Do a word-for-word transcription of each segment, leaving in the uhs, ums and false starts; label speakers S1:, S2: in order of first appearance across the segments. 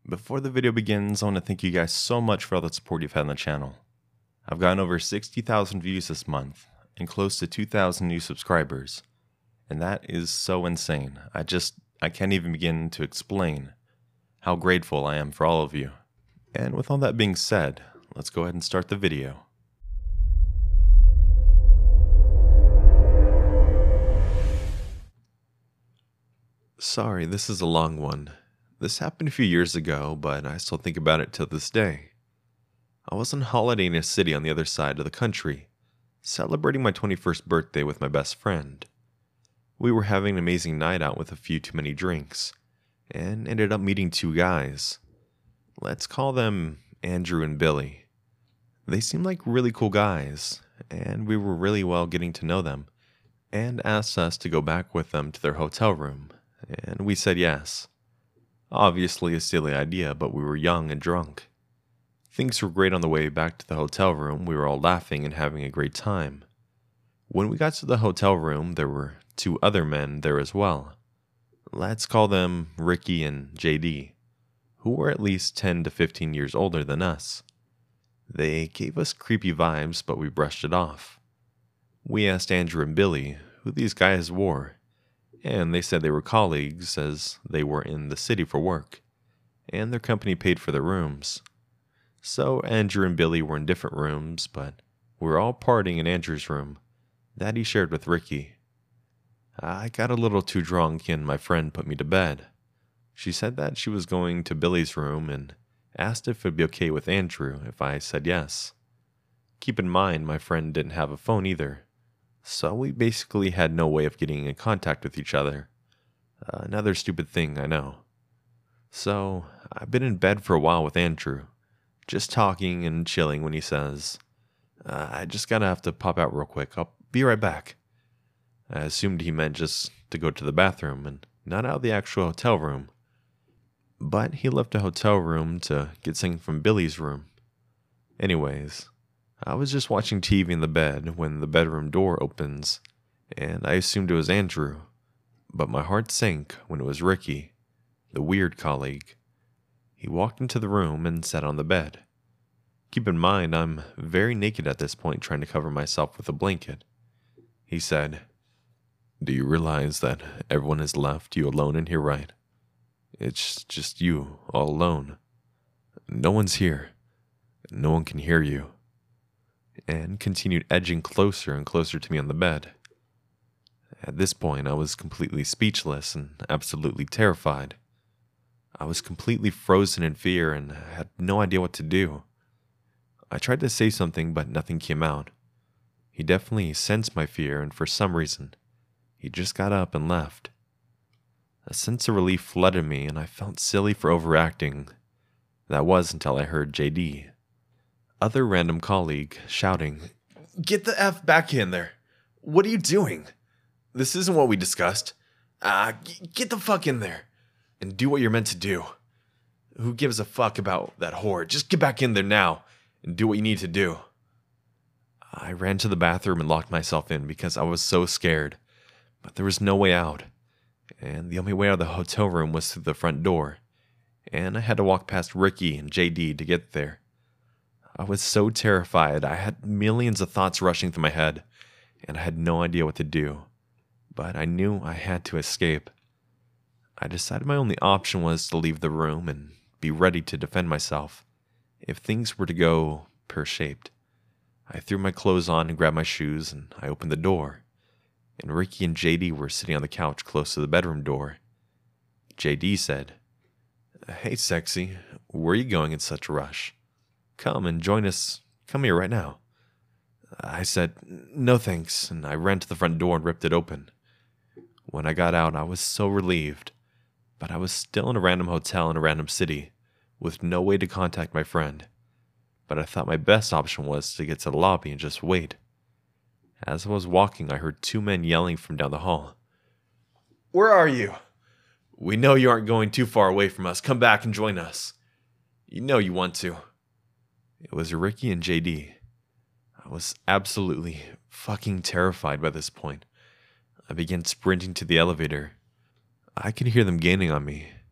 S1: Before the video begins, I want to thank you guys so much for all the support you've had on the channel. I've gotten over sixty thousand views this month, and close to two thousand new subscribers. And that is so insane. I just, I can't even begin to explain how grateful I am for all of you. And with all that being said, let's go ahead and start the video. Sorry, this is a long one. This happened a few years ago, but I still think about it till this day. I was on holiday in a city on the other side of the country, celebrating my twenty-first birthday with my best friend. We were having an amazing night out with a few too many drinks, and ended up meeting two guys. Let's call them Andrew and Billy. They seemed like really cool guys, and we were really well getting to know them, and asked us to go back with them to their hotel room, and we said yes. Obviously a silly idea, but we were young and drunk. Things were great on the way back to the hotel room. We were all laughing and having a great time. When we got to the hotel room, there were two other men there as well. Let's call them Ricky and J D, who were at least ten to fifteen years older than us. They gave us creepy vibes, but we brushed it off. We asked Andrew and Billy who these guys were, and they said they were colleagues as they were in the city for work, and their company paid for their rooms. So Andrew and Billy were in different rooms, but we were all partying in Andrew's room that he shared with Ricky. I got a little too drunk and my friend put me to bed. She said that she was going to Billy's room and asked if it would be okay with Andrew if I said yes. Keep in mind, my friend didn't have a phone either, so we basically had no way of getting in contact with each other. Uh, another stupid thing, I know. So, I've been in bed for a while with Andrew, just talking and chilling when he says, uh, I just gotta have to pop out real quick, I'll be right back. I assumed he meant just to go to the bathroom and not out of the actual hotel room. But he left the hotel room to get something from Billy's room. Anyways, I was just watching T V in the bed when the bedroom door opens, and I assumed it was Andrew, but my heart sank when it was Ricky, the weird colleague. He walked into the room and sat on the bed. Keep in mind, I'm very naked at this point, trying to cover myself with a blanket. He said, "Do you realize that everyone has left you alone in here, right? It's just you, all alone. No one's here. No one can hear you." And continued edging closer and closer to me on the bed. At this point, I was completely speechless and absolutely terrified. I was completely frozen in fear and had no idea what to do. I tried to say something, but nothing came out. He definitely sensed my fear, and for some reason, he just got up and left. A sense of relief flooded me, and I felt silly for overacting. That was until I heard J D, other random colleague, shouting, "Get the F back in there! What are you doing? This isn't what we discussed. Ah, uh, get the fuck in there and do what you're meant to do. Who gives a fuck about that whore? Just get back in there now and do what you need to do." I ran to the bathroom and locked myself in because I was so scared, but there was no way out, and the only way out of the hotel room was through the front door, and I had to walk past Ricky and J D to get there. I was so terrified, I had millions of thoughts rushing through my head, and I had no idea what to do, but I knew I had to escape. I decided my only option was to leave the room and be ready to defend myself if things were to go pear-shaped. I threw my clothes on and grabbed my shoes, and I opened the door, and Ricky and J D were sitting on the couch close to the bedroom door. J D said, "Hey, sexy, where are you going in such a rush? Come and join us. Come here right now." I said, "No thanks," and I ran to the front door and ripped it open. When I got out, I was so relieved, but I was still in a random hotel in a random city, with no way to contact my friend. But I thought my best option was to get to the lobby and just wait. As I was walking, I heard two men yelling from down the hall. "Where are you? We know you aren't going too far away from us. Come back and join us. You know you want to." It was Ricky and J D. I was absolutely fucking terrified by this point. I began sprinting to the elevator. I could hear them gaining on me.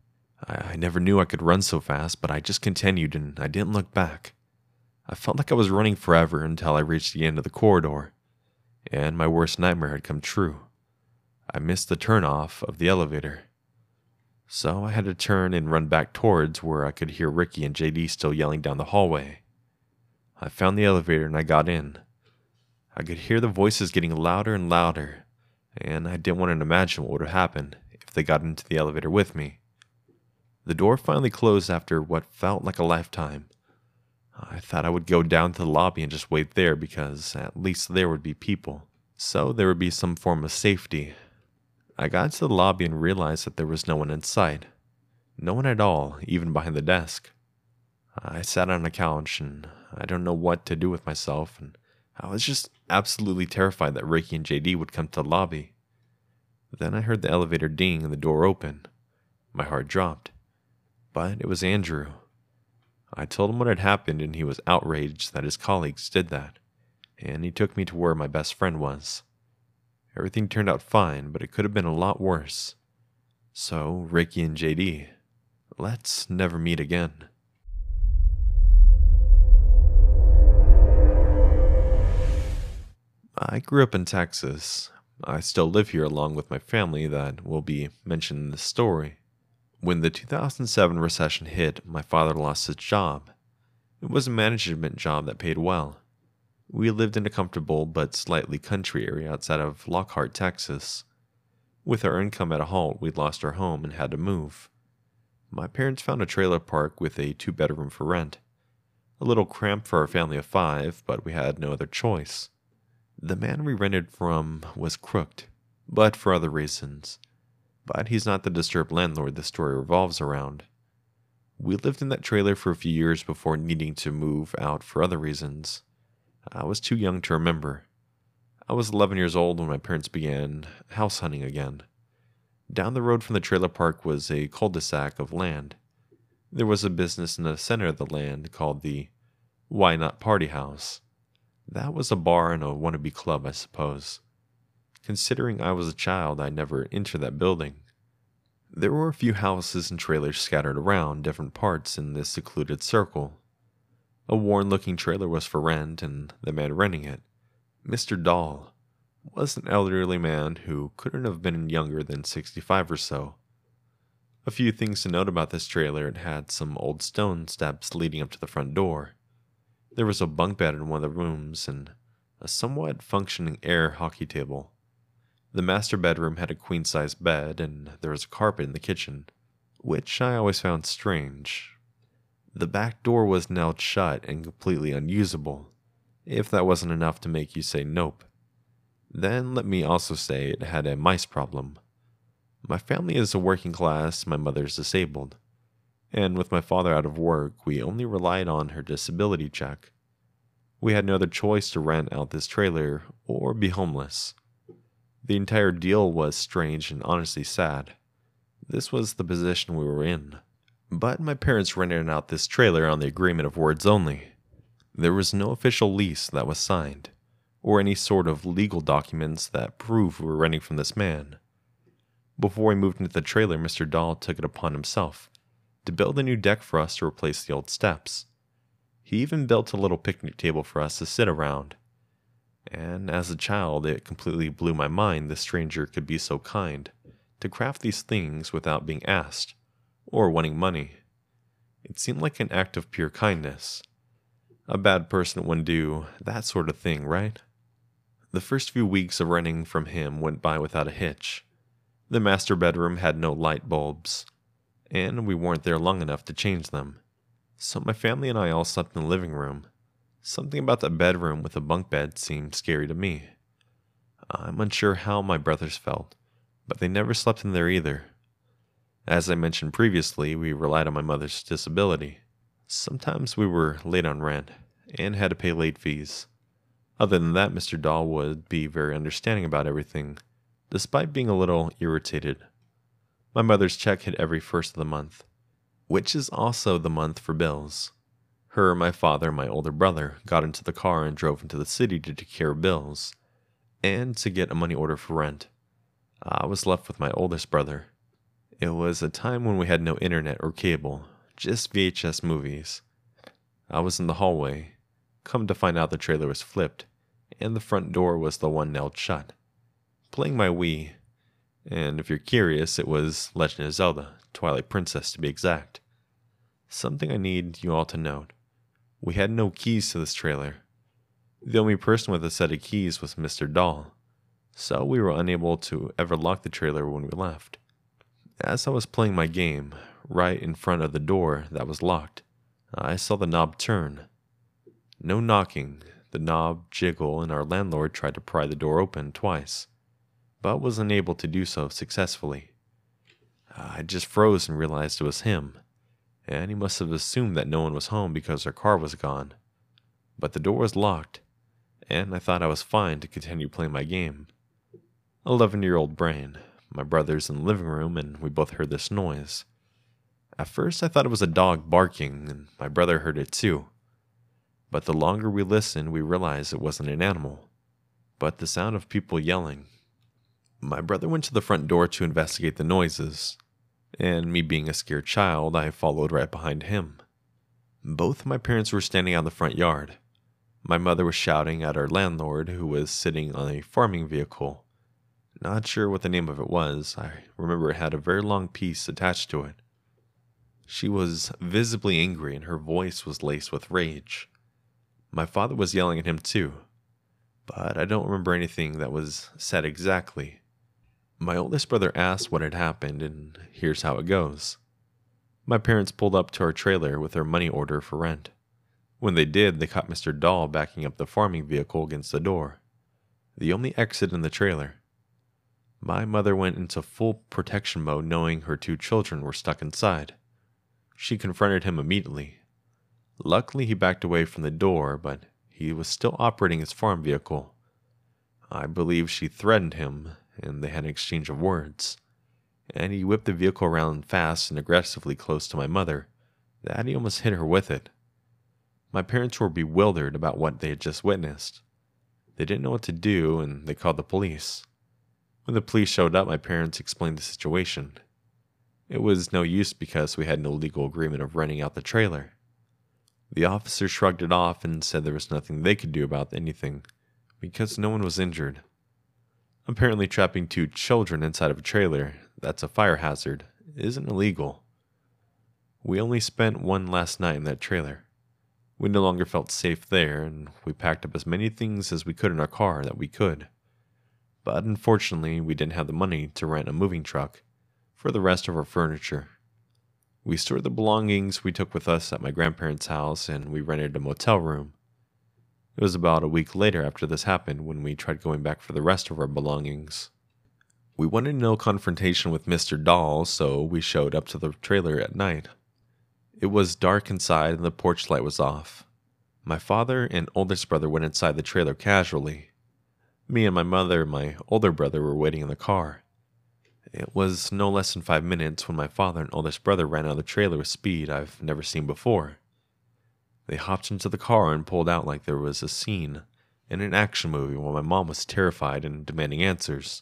S1: I, I never knew I could run so fast, but I just continued and I didn't look back. I felt like I was running forever until I reached the end of the corridor, and my worst nightmare had come true. I missed the turn-off of the elevator. So I had to turn and run back towards where I could hear Ricky and J D still yelling down the hallway. I found the elevator and I got in. I could hear the voices getting louder and louder, and I didn't want to imagine what would have happened if they got into the elevator with me. The door finally closed after what felt like a lifetime. I thought I would go down to the lobby and just wait there because at least there would be people, so there would be some form of safety. I got to the lobby and realized that there was no one in sight. No one at all, even behind the desk. I sat on a couch and I don't know what to do with myself, and I was just absolutely terrified that Ricky and J D would come to the lobby. Then I heard the elevator ding and the door open. My heart dropped. But it was Andrew. I told him what had happened and he was outraged that his colleagues did that, and he took me to where my best friend was. Everything turned out fine, but it could have been a lot worse. So, Ricky and J D, let's never meet again. I grew up in Texas. I still live here along with my family that will be mentioned in this story. When the two thousand seven recession hit, my father lost his job. It was a management job that paid well. We lived in a comfortable but slightly country area outside of Lockhart, Texas. With our income at a halt, we lost our home and had to move. My parents found a trailer park with a two-bedroom for rent. A little cramped for our family of five, but we had no other choice. The man we rented from was crooked, but for other reasons. But he's not the disturbed landlord the story revolves around. We lived in that trailer for a few years before needing to move out for other reasons. I was too young to remember. I was eleven years old when my parents began house hunting again. Down the road from the trailer park was a cul-de-sac of land. There was a business in the center of the land called the Why Not Party House. That was a bar and a wannabe club, I suppose. Considering I was a child, I never entered that building. There were a few houses and trailers scattered around different parts in this secluded circle. A worn-looking trailer was for rent, and the man renting it, Mister Dahl, was an elderly man who couldn't have been younger than sixty-five or so. A few things to note about this trailer: it had some old stone steps leading up to the front door. There was a bunk bed in one of the rooms and a somewhat functioning air hockey table. The master bedroom had a queen-size bed, and there was a carpet in the kitchen, which I always found strange. The back door was nailed shut and completely unusable, if that wasn't enough to make you say nope. Then let me also say it had a mice problem. My family is a working class, my mother's disabled, and with my father out of work, we only relied on her disability check. We had no other choice to rent out this trailer or be homeless. The entire deal was strange and honestly sad. This was the position we were in. But my parents rented out this trailer on the agreement of words only. There was no official lease that was signed, or any sort of legal documents that prove we were renting from this man. Before we moved into the trailer, Mister Dahl took it upon himself to build a new deck for us to replace the old steps. He even built a little picnic table for us to sit around. And as a child, it completely blew my mind the stranger could be so kind to craft these things without being asked or wanting money. It seemed like an act of pure kindness. A bad person wouldn't do that sort of thing, right? The first few weeks of renting from him went by without a hitch. The master bedroom had no light bulbs, and we weren't there long enough to change them. So my family and I all slept in the living room. Something about that bedroom with a bunk bed seemed scary to me. I'm unsure how my brothers felt, but they never slept in there either. As I mentioned previously, we relied on my mother's disability. Sometimes we were late on rent and had to pay late fees. Other than that, Mister Dahl would be very understanding about everything, despite being a little irritated. My mother's check hit every first of the month, which is also the month for bills. Her, my father, and my older brother got into the car and drove into the city to take care of bills and to get a money order for rent. I was left with my oldest brother. It was a time when we had no internet or cable, just V H S movies. I was in the hallway. Come to find out, the trailer was flipped, and the front door was the one nailed shut. Playing my Wii, and if you're curious, it was Legend of Zelda, Twilight Princess to be exact. Something I need you all to note. We had no keys to this trailer. The only person with a set of keys was Mister Doll, so we were unable to ever lock the trailer when we left. As I was playing my game, right in front of the door that was locked, I saw the knob turn. No knocking, the knob jiggle, and our landlord tried to pry the door open twice, but was unable to do so successfully. I just froze and realized it was him, and he must have assumed that no one was home because our car was gone. But the door was locked, and I thought I was fine to continue playing my game. Eleven-year-old brain. My brother's in the living room, and we both heard this noise. At first, I thought it was a dog barking, and my brother heard it too. But the longer we listened, we realized it wasn't an animal, but the sound of people yelling. My brother went to the front door to investigate the noises, and me being a scared child, I followed right behind him. Both my parents were standing out in the front yard. My mother was shouting at our landlord, who was sitting on a farming vehicle. Not sure what the name of it was. I remember it had a very long piece attached to it. She was visibly angry, and her voice was laced with rage. My father was yelling at him too, but I don't remember anything that was said exactly. My oldest brother asked what had happened, and here's how it goes. My parents pulled up to our trailer with their money order for rent. When they did, they caught Mister Doll backing up the farming vehicle against the door, the only exit in the trailer. My mother went into full protection mode, knowing her two children were stuck inside. She confronted him immediately. Luckily, he backed away from the door, but he was still operating his farm vehicle. I believe she threatened him, and they had an exchange of words. And he whipped the vehicle around fast and aggressively close to my mother, that he almost hit her with it. My parents were bewildered about what they had just witnessed. They didn't know what to do, and they called the police. When the police showed up, my parents explained the situation. It was no use because we had no legal agreement of renting out the trailer. The officer shrugged it off and said there was nothing they could do about anything, because no one was injured. Apparently, trapping two children inside of a trailer that's a fire hazard isn't illegal. We only spent one last night in that trailer. We no longer felt safe there, and we packed up as many things as we could in our car that we could. But unfortunately, we didn't have the money to rent a moving truck for the rest of our furniture. We stored the belongings we took with us at my grandparents' house, and we rented a motel room. It was about a week later after this happened when we tried going back for the rest of our belongings. We wanted no confrontation with Mister Doll, so we showed up to the trailer at night. It was dark inside and the porch light was off. My father and oldest brother went inside the trailer casually. Me and my mother and my older brother were waiting in the car. It was no less than five minutes when my father and oldest brother ran out of the trailer with speed I've never seen before. They hopped into the car and pulled out like there was a scene in an action movie while my mom was terrified and demanding answers.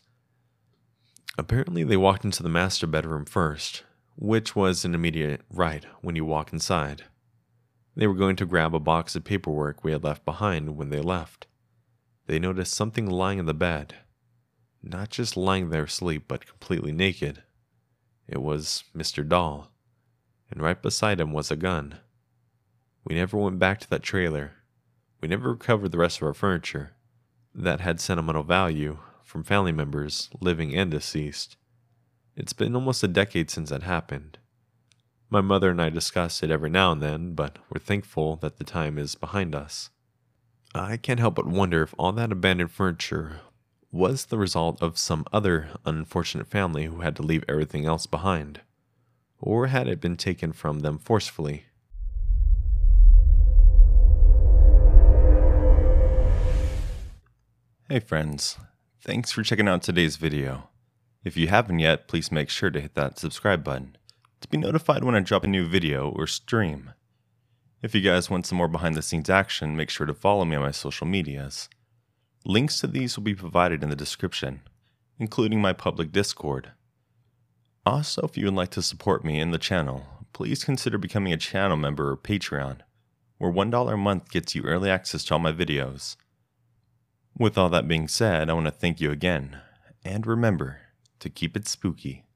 S1: Apparently, they walked into the master bedroom first, which was an immediate right when you walk inside. They were going to grab a box of paperwork we had left behind when they left. They noticed something lying in the bed. Not just lying there asleep, but completely naked. It was Mister Doll, and right beside him was a gun. We never went back to that trailer. We never recovered the rest of our furniture that had sentimental value from family members, living and deceased. It's been almost a decade since that happened. My mother and I discuss it every now and then, but we're thankful that the time is behind us. I can't help but wonder if all that abandoned furniture was the result of some other unfortunate family who had to leave everything else behind, or had it been taken from them forcefully.
S2: Hey friends, thanks for checking out today's video. If you haven't yet, please make sure to hit that subscribe button to be notified when I drop a new video or stream. If you guys want some more behind the scenes action, make sure to follow me on my social medias. Links to these will be provided in the description, including my public Discord. Also, if you would like to support me and the channel, please consider becoming a channel member or Patreon, where one dollar a month gets you early access to all my videos. With all that being said, I want to thank you again, and remember to keep it spooky.